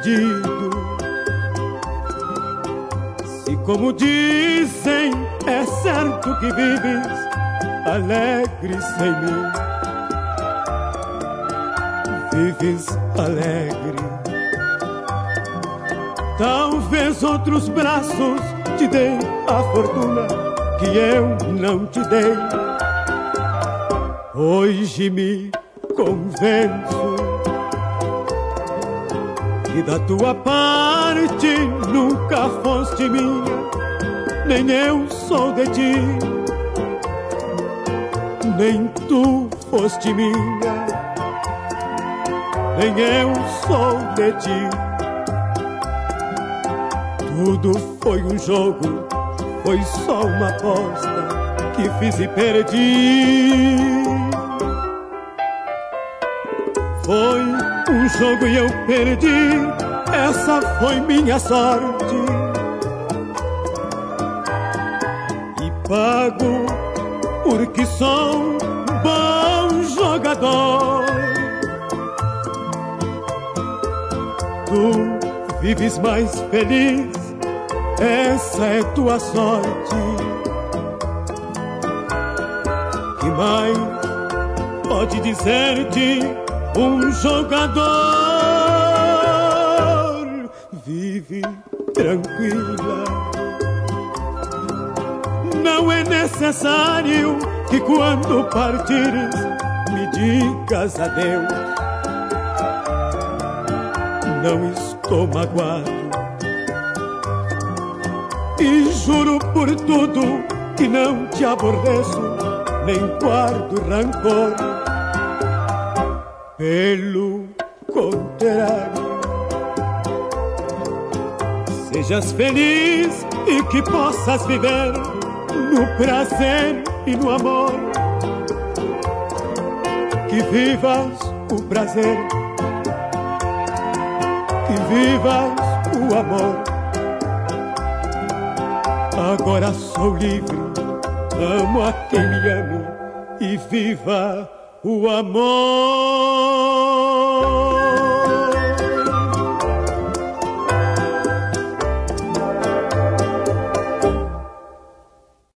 perdido. Se, como dizem, é certo que vives alegre sem mim, vives alegre. Talvez outros braços te deem a fortuna que eu não te dei. Hoje me convenço que da tua parte nunca foste minha, nem eu sou de ti, nem tu foste minha, nem eu sou de ti. Tudo foi um jogo, foi só uma aposta que fiz e perdi. Foi um jogo e eu perdi, essa foi minha sorte. E pago porque sou um bom jogador. Tu vives mais feliz, essa é tua sorte. Que mais pode dizer-te um jogador? Vive tranquila, não é necessário que quando partires me digas adeus. Não estou magoado e juro por tudo que não te aborreço, nem guardo rancor. Pelo contrário, sejas feliz e que possas viver no prazer e no amor. Que vivas o prazer, que vivas o amor. Agora sou livre, amo a quem me amo e viva o amor.